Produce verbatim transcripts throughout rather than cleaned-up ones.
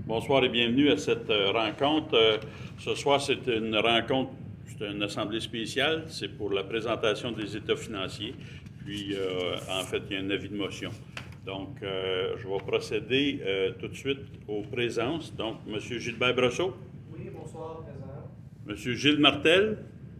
Bonsoir et bienvenue à cette euh, rencontre. Euh, ce soir, c'est une rencontre, c'est une assemblée spéciale. C'est pour la présentation des états financiers. Puis, euh, en fait, il y a un avis de motion. Donc, euh, je vais procéder euh, tout de suite aux présences. Donc, M. Gilbert Brosseau. Oui, bonsoir, présent. M. Gilles Martel.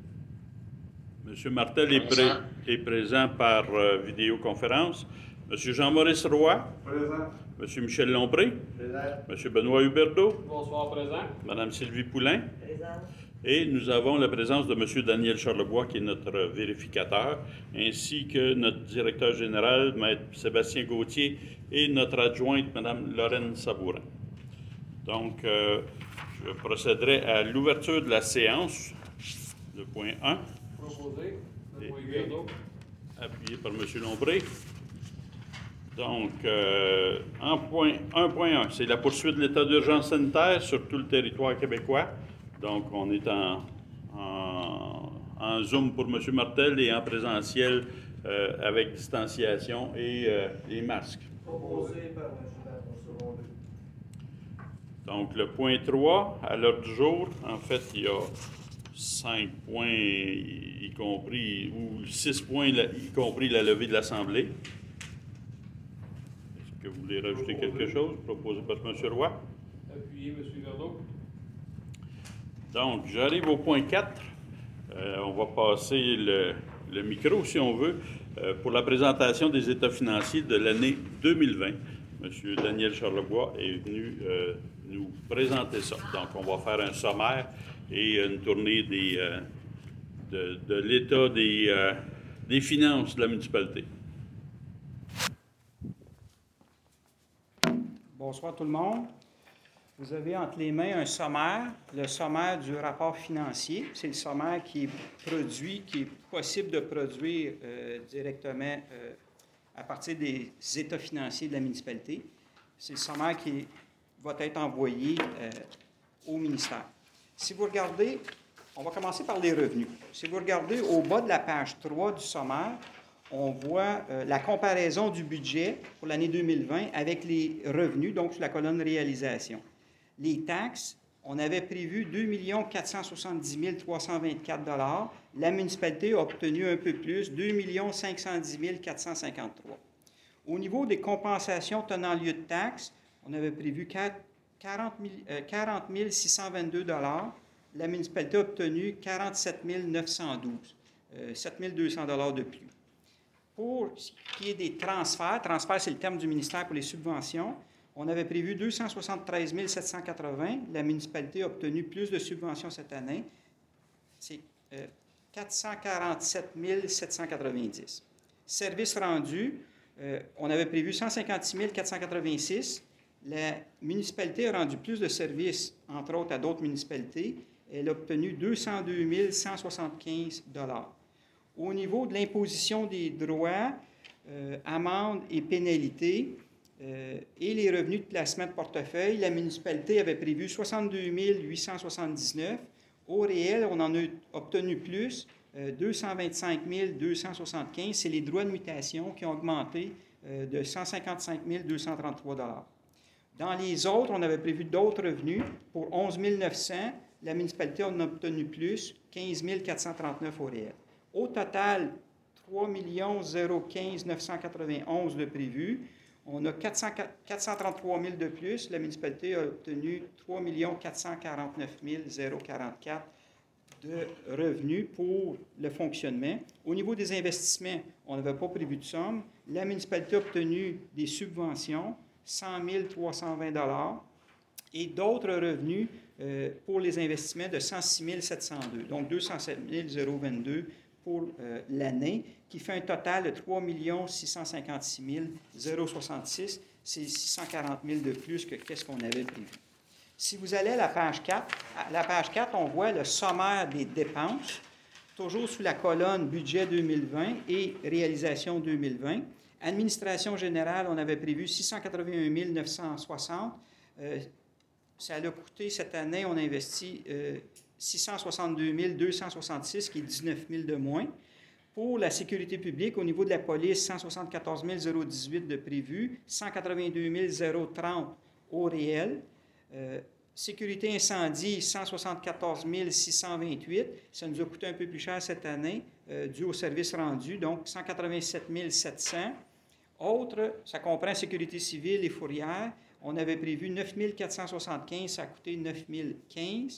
M. Martel est, pré- est présent par euh, vidéoconférence. M. Jean-Maurice Roy. Présent. M. Michel Lompré. Présent. M. Benoît Huberdeau. Bonsoir, présent. Mme Sylvie Poulain. Présent. Et nous avons la présence de M. Daniel Charlebois, qui est notre vérificateur, ainsi que notre directeur général, M. Sébastien Gauthier, et notre adjointe, Mme Lorraine Sabourin. Donc, euh, je procéderai à l'ouverture de la séance, le point un. Proposé. Et- Benoît Huberdeau. Appuyé par M. Lombré. Donc, euh, en point un point un, c'est la poursuite de l'état d'urgence sanitaire sur tout le territoire québécois. Donc, on est en, en, en Zoom pour M. Martel et en présentiel euh, avec distanciation et euh, les masques. Proposé par M. Gilbert Brosseau. Donc, le point trois, à l'heure du jour, en fait, il y a cinq points, y, y compris, ou six points, la- y compris la levée de l'Assemblée. Est-ce que vous voulez rajouter quelque chose proposé par M. Roy? Appuyé, M. Huberdeau. Donc, j'arrive au point quatre. Euh, on va passer le, le micro, si on veut, euh, pour la présentation des états financiers de l'année deux mille vingt. M. Daniel Charlebois est venu euh, nous présenter ça. Donc, on va faire un sommaire et une tournée des, euh, de, de l'état des, euh, des finances de la municipalité. Bonsoir tout le monde. Vous avez entre les mains un sommaire, le sommaire du rapport financier. C'est le sommaire qui est produit, qui est possible de produire euh, directement euh, à partir des états financiers de la municipalité. C'est le sommaire qui va être envoyé euh, au ministère. Si vous regardez, on va commencer par les revenus. Si vous regardez au bas de la page trois du sommaire, on voit euh, la comparaison du budget pour l'année deux mille vingt avec les revenus, donc sur la colonne réalisation. Les taxes, on avait prévu deux millions quatre cent soixante-dix mille trois cent vingt-quatre dollars. La municipalité a obtenu un peu plus, deux millions cinq cent dix mille quatre cent cinquante-trois. Au niveau des compensations tenant lieu de taxes, on avait prévu quarante mille six cent vingt-deux dollars. La municipalité a obtenu quarante-sept mille neuf cent douze, euh, sept mille deux cents dollars de plus. Pour ce qui est des transferts, transfert, c'est le terme du ministère pour les subventions, on avait prévu deux cent soixante-treize mille sept cent quatre-vingts. La municipalité a obtenu plus de subventions cette année. C'est euh, quatre cent quarante-sept mille sept cent quatre-vingt-dix. Services rendus, euh, on avait prévu cent cinquante-six mille quatre cent quatre-vingt-six. La municipalité a rendu plus de services, entre autres à d'autres municipalités. Elle a obtenu deux cent deux mille cent soixante-quinze dollars. Au niveau de l'imposition des droits, euh, amendes et pénalités, euh, et les revenus de placement de portefeuille, la municipalité avait prévu soixante-deux mille huit cent soixante-dix-neuf. Au réel, on en a obtenu plus, euh, deux cent vingt-cinq mille deux cent soixante-quinze. C'est les droits de mutation qui ont augmenté euh, de cent cinquante-cinq mille deux cent trente-trois dollars. Dans les autres, on avait prévu d'autres revenus pour onze mille neuf cents. La municipalité en a obtenu plus, quinze mille quatre cent trente-neuf au réel. Au total, trois millions quinze mille neuf cent quatre-vingt-onze de prévus. On a quatre cent trente-trois mille de plus. La municipalité a obtenu trois millions quatre cent quarante-neuf mille quarante-quatre de revenus pour le fonctionnement. Au niveau des investissements, on n'avait pas prévu de somme. La municipalité a obtenu des subventions, cent mille trois cent vingt dollars, et d'autres revenus euh, pour les investissements de cent six mille sept cent deux, donc deux cent sept mille vingt-deux pour euh, l'année, qui fait un total de trois millions six cent cinquante-six mille soixante-six. C'est six cent quarante mille de plus que qu'est-ce qu'on avait prévu. Si vous allez à la page quatre, à la page quatre, on voit le sommaire des dépenses, toujours sous la colonne budget deux mille vingt et réalisation deux mille vingt. Administration générale, on avait prévu six cent quatre-vingt-un mille neuf cent soixante. Euh, ça a coûté cette année, on a investi euh, six cent soixante-deux mille deux cent soixante-six, qui est dix-neuf mille de moins. Pour la sécurité publique, au niveau de la police, cent soixante-quatorze mille dix-huit de prévu, cent quatre-vingt-deux mille trente au réel. Euh, sécurité incendie, cent soixante-quatorze mille six cent vingt-huit. Ça nous a coûté un peu plus cher cette année, euh, dû au service rendu, donc cent quatre-vingt-sept mille sept cents. Autre, ça comprend sécurité civile et fourrière. On avait prévu neuf mille quatre cent soixante-quinze, ça a coûté neuf mille quinze.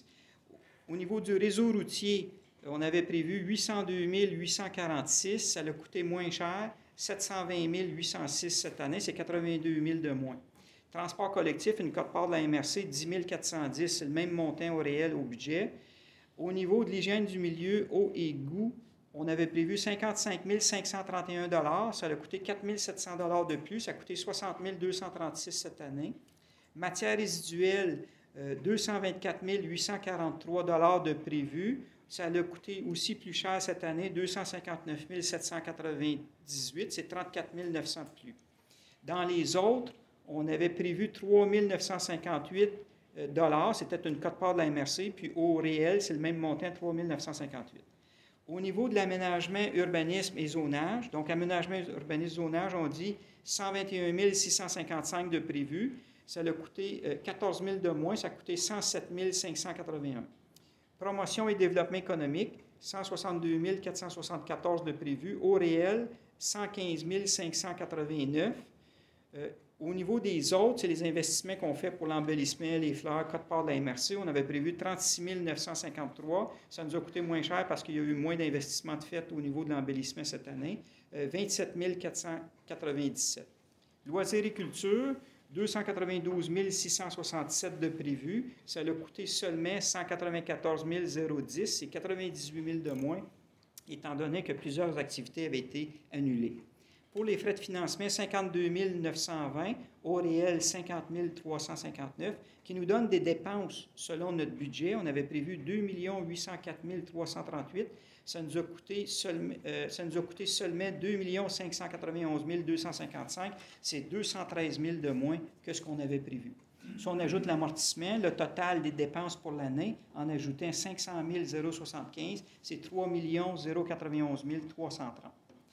Au niveau du réseau routier, on avait prévu huit cent deux mille huit cent quarante-six, ça a coûté moins cher, sept cent vingt mille huit cent six cette année, c'est quatre-vingt-deux mille de moins. Transport collectif, une quote-part de la M R C, dix mille quatre cent dix, c'est le même montant au réel au budget. Au niveau de l'hygiène du milieu, eau et goût, on avait prévu cinquante-cinq mille cinq cent trente et un dollars, ça a coûté quatre mille sept cents dollars de plus, ça a coûté soixante mille deux cent trente-six cette année. Matière résiduelle, euh, deux cent vingt-quatre mille huit cent quarante-trois dollars de prévu, ça a coûté aussi plus cher cette année, deux cent cinquante-neuf mille sept cent quatre-vingt-dix-huit, c'est trente-quatre mille neuf cents de plus. Dans les autres, on avait prévu trois mille neuf cent cinquante-huit dollars, c'était une quote-part de la M R C, puis au réel, c'est le même montant, trois mille neuf cent cinquante-huit. Au niveau de l'aménagement, urbanisme et zonage, donc aménagement, urbanisme, zonage, on dit cent vingt et un mille six cent cinquante-cinq de prévu, ça a coûté euh, quatorze mille de moins, ça a coûté cent sept mille cinq cent quatre-vingt-un. Promotion et développement économique, cent soixante-deux mille quatre cent soixante-quatorze de prévu, au réel, cent quinze mille cinq cent quatre-vingt-neuf. Euh, Au niveau des autres, c'est les investissements qu'on fait pour l'embellissement, les fleurs, quote-part de la M R C. On avait prévu trente-six mille neuf cent cinquante-trois. Ça nous a coûté moins cher parce qu'il y a eu moins d'investissements de fait au niveau de l'embellissement cette année. Euh, vingt-sept mille quatre cent quatre-vingt-dix-sept. Loisirs et culture, deux cent quatre-vingt-douze mille six cent soixante-sept de prévu. Ça a coûté seulement cent quatre-vingt-quatorze mille dix. C'est quatre-vingt-dix-huit mille de moins, étant donné que plusieurs activités avaient été annulées. Pour les frais de financement, cinquante-deux mille neuf cent vingt, au réel cinquante mille trois cent cinquante-neuf, qui nous donne des dépenses selon notre budget. On avait prévu deux millions huit cent quatre mille trois cent trente-huit. Ça nous a coûté seulement, euh, ça nous a coûté seulement deux millions cinq cent quatre-vingt-onze mille deux cent cinquante-cinq. C'est deux cent treize mille de moins que ce qu'on avait prévu. Si on ajoute l'amortissement, le total des dépenses pour l'année, en ajoutant cinq cent mille soixante-quinze, c'est trois millions quatre-vingt-onze mille trois cent trente.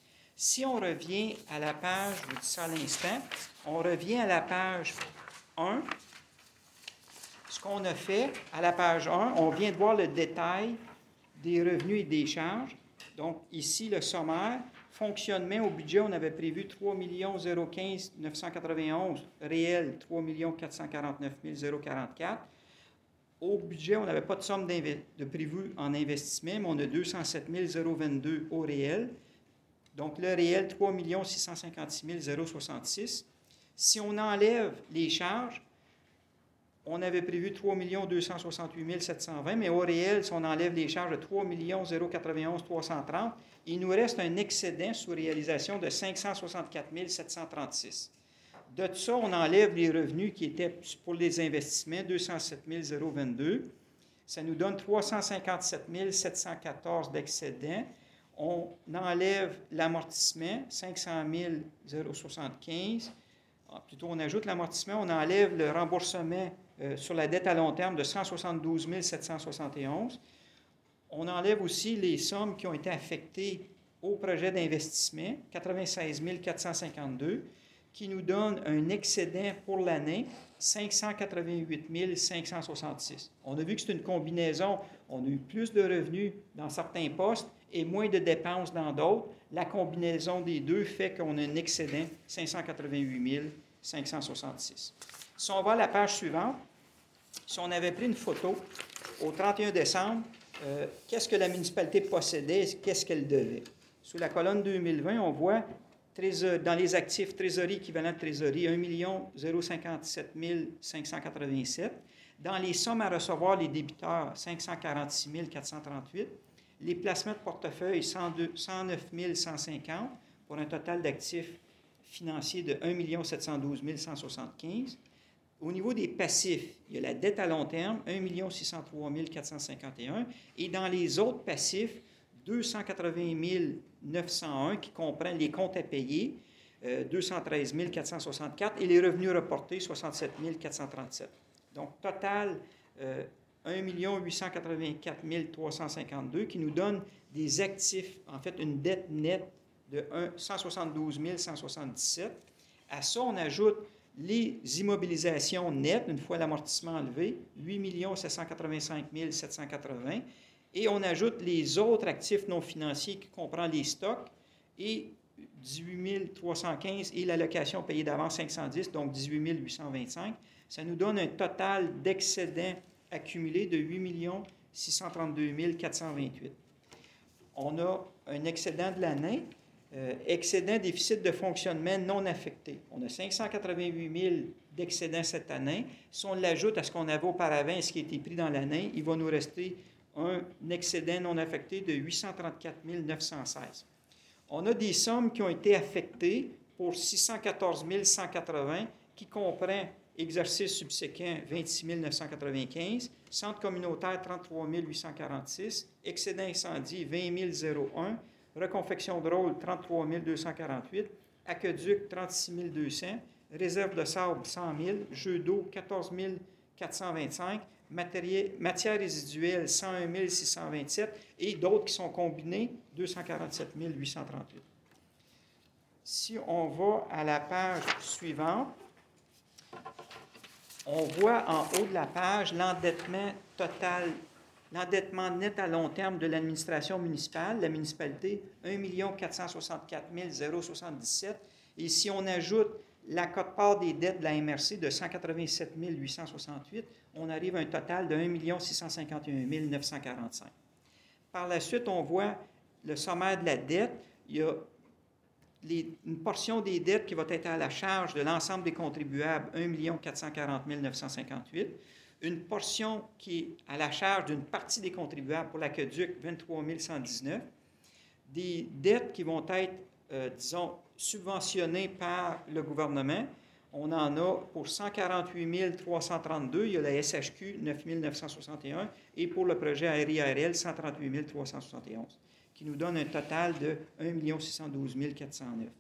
Si on revient à la page, je vous dis ça à l'instant, on revient à la page un. Ce qu'on a fait à la page un, on vient de voir le détail des revenus et des charges. Donc, ici, le sommaire. Fonctionnement au budget, on avait prévu trois millions quinze mille neuf cent quatre-vingt-onze, réel trois millions quatre cent quarante-neuf mille quarante-quatre. Au budget, on n'avait pas de somme de prévu en investissement, mais on a deux cent sept mille vingt-deux au réel. Donc, le réel, trois millions six cent cinquante-six mille soixante-six. Si on enlève les charges, on avait prévu trois millions deux cent soixante-huit mille sept cent vingt, mais au réel, si on enlève les charges de trois millions quatre-vingt-onze mille trois cent trente, il nous reste un excédent sous réalisation de cinq cent soixante-quatre mille sept cent trente-six. De tout ça, on enlève les revenus qui étaient pour les investissements, deux cent sept mille vingt-deux. Ça nous donne trois cent cinquante-sept mille sept cent quatorze d'excédent. On enlève l'amortissement, cinq cent mille soixante-quinze. Ah, plutôt, on ajoute l'amortissement, on enlève le remboursement euh, sur la dette à long terme de cent soixante-douze mille sept cent soixante et onze. On enlève aussi les sommes qui ont été affectées au projet d'investissement, quatre-vingt-seize mille quatre cent cinquante-deux, qui nous donne un excédent pour l'année, cinq cent quatre-vingt-huit mille cinq cent soixante-six. On a vu que c'est une combinaison. On a eu plus de revenus dans certains postes et moins de dépenses dans d'autres. La combinaison des deux fait qu'on a un excédent, cinq cent quatre-vingt-huit mille cinq cent soixante-six. Si on va à la page suivante, si on avait pris une photo au trente et un décembre, euh, qu'est-ce que la municipalité possédait et qu'est-ce qu'elle devait? Sous la colonne deux mille vingt, on voit dans les actifs trésorerie équivalent de trésorerie, un million cinquante-sept mille cinq cent quatre-vingt-sept. Dans les sommes à recevoir, les débiteurs, cinq cent quarante-six mille quatre cent trente-huit. Les placements de portefeuille, cent neuf mille cent cinquante, pour un total d'actifs financiers de un million sept cent douze mille cent soixante-quinze. Au niveau des passifs, il y a la dette à long terme, un million six cent trois mille quatre cent cinquante et un. Et dans les autres passifs, deux cent quatre-vingt mille neuf cent un, qui comprend les comptes à payer, euh, deux cent treize mille quatre cent soixante-quatre, et les revenus reportés, soixante-sept mille quatre cent trente-sept. Donc, total, euh, un million huit cent quatre-vingt-quatre mille trois cent cinquante-deux, qui nous donne des actifs, en fait, une dette nette de cent soixante-douze mille cent soixante-dix-sept. À ça, on ajoute Les immobilisations nettes, une fois l'amortissement enlevé, huit millions sept cent quatre-vingt-cinq mille sept cent quatre-vingts. Et on ajoute les autres actifs non financiers qui comprend les stocks et dix-huit mille trois cent quinze et l'allocation payée d'avance cinq cent dix, donc dix-huit mille huit cent vingt-cinq. Ça nous donne un total d'excédent accumulé de huit millions six cent trente-deux mille quatre cent vingt-huit. On a un excédent de l'année, euh, excédent déficit de fonctionnement non affecté. On a cinq cent quatre-vingt-huit mille d'excédent cette année. Si on l'ajoute à ce qu'on avait auparavant et ce qui a été pris dans l'année, il va nous rester un excédent non affecté de huit cent trente-quatre mille neuf cent seize. On a des sommes qui ont été affectées pour six cent quatorze mille cent quatre-vingts, qui comprend exercice subséquent vingt-six mille neuf cent quatre-vingt-quinze, centre communautaire trente-trois mille huit cent quarante-six, excédent incendie vingt mille un, reconfection de rôle trente-trois mille deux cent quarante-huit, aqueduc trente-six mille deux cents, réserve de sable cent mille, jeu d'eau quatorze mille quatre cent vingt-cinq, matériel, matière résiduelle cent un mille six cent vingt-sept et d'autres qui sont combinés deux cent quarante-sept mille huit cent trente-huit. Si on va à la page suivante, on voit en haut de la page l'endettement total, l'endettement net à long terme de l'administration municipale, la municipalité, un million quatre cent soixante-quatre mille soixante-dix-sept. Et si on ajoute la quote-part des dettes de la M R C de cent quatre-vingt-sept mille huit cent soixante-huit, on arrive à un total de un million six cent cinquante et un mille neuf cent quarante-cinq. Par la suite, on voit le sommaire de la dette. Il y a les, une portion des dettes qui va être à la charge de l'ensemble des contribuables, un million quatre cent quarante mille neuf cent cinquante-huit. Une portion qui est à la charge d'une partie des contribuables pour l'aqueduc, vingt-trois mille cent dix-neuf. Des dettes qui vont être, euh, disons, subventionnées par le gouvernement. On en a pour cent quarante-huit mille trois cent trente-deux, il y a la S H Q neuf mille neuf cent soixante et un, et pour le projet A R I A R L cent trente-huit mille trois cent soixante et onze, qui nous donne un total de un million six cent douze mille quatre cent neuf.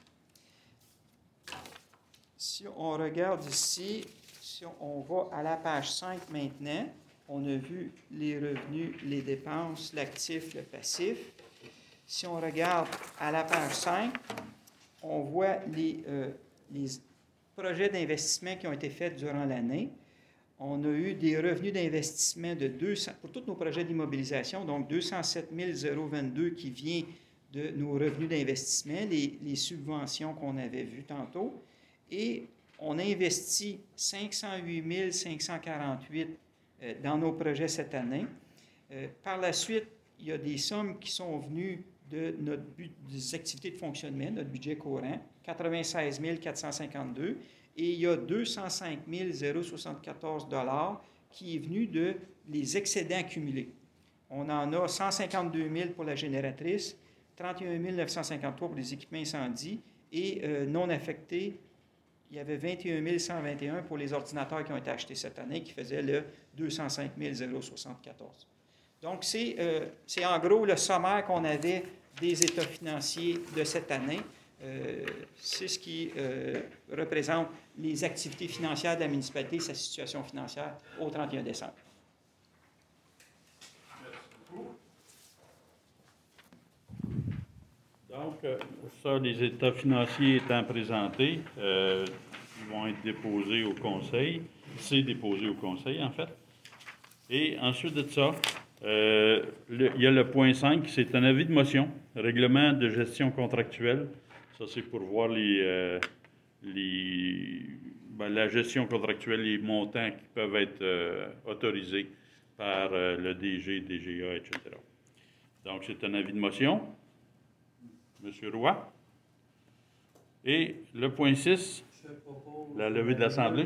Si on regarde ici, si on va à la page cinq maintenant, on a vu les revenus, les dépenses, l'actif, le passif. Si on regarde à la page cinq, on voit les, euh, les projets d'investissement qui ont été faits durant l'année. On a eu des revenus d'investissement de deux cents, pour tous nos projets d'immobilisation, donc deux cent sept mille vingt-deux qui vient de nos revenus d'investissement, les, les subventions qu'on avait vues tantôt. Et on a investi cinq cent huit mille cinq cent quarante-huit euh, dans nos projets cette année. Euh, par la suite, il y a des sommes qui sont venues de notre but, des activités de fonctionnement, notre budget courant, quatre-vingt-seize mille quatre cent cinquante-deux, et il y a deux cent cinq mille soixante-quatorze dollars qui est venu de les excédents accumulés. On en a cent cinquante-deux mille pour la génératrice, trente et un mille neuf cent cinquante-trois pour les équipements incendies, et euh, non affectés, il y avait vingt et un mille cent vingt et un pour les ordinateurs qui ont été achetés cette année, qui faisaient le deux cent cinq mille soixante-quatorze. Donc, c'est, euh, c'est en gros le sommaire qu'on avait des états financiers de cette année. Euh, c'est ce qui euh, représente les activités financières de la municipalité et sa situation financière au trente et un décembre. Merci beaucoup. Donc, euh, ça, les états financiers étant présentés, euh, ils vont être déposés au conseil. C'est déposé au conseil, en fait. Et ensuite de ça, euh, le, il y a le point cinq, c'est un avis de motion, règlement de gestion contractuelle. Ça, c'est pour voir les, euh, les, ben, la gestion contractuelle, les montants qui peuvent être euh, autorisés par euh, le D G, D G A, et cetera. Donc, c'est un avis de motion. Monsieur Roy. Et le point six, la levée de l'Assemblée.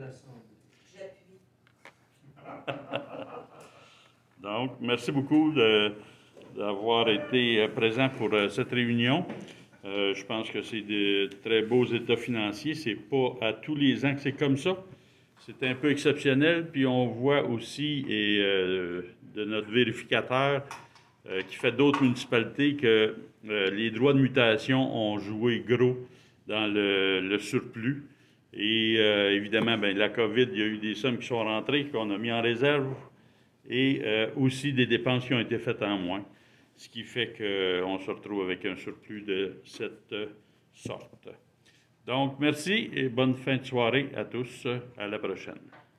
Donc, merci beaucoup de, d'avoir été présent pour euh, cette réunion. Euh, je pense que c'est de très beaux états financiers. C'est pas à tous les ans que c'est comme ça. C'est un peu exceptionnel. Puis on voit aussi, et euh, de notre vérificateur euh, qui fait d'autres municipalités, que euh, les droits de mutation ont joué gros dans le, le surplus. Et euh, évidemment, bien, la COVID, il y a eu des sommes qui sont rentrées, qu'on a mis en réserve, et euh, aussi des dépenses qui ont été faites en moins, ce qui fait qu'on se retrouve avec un surplus de cette sorte. Donc, merci et bonne fin de soirée à tous. À la prochaine.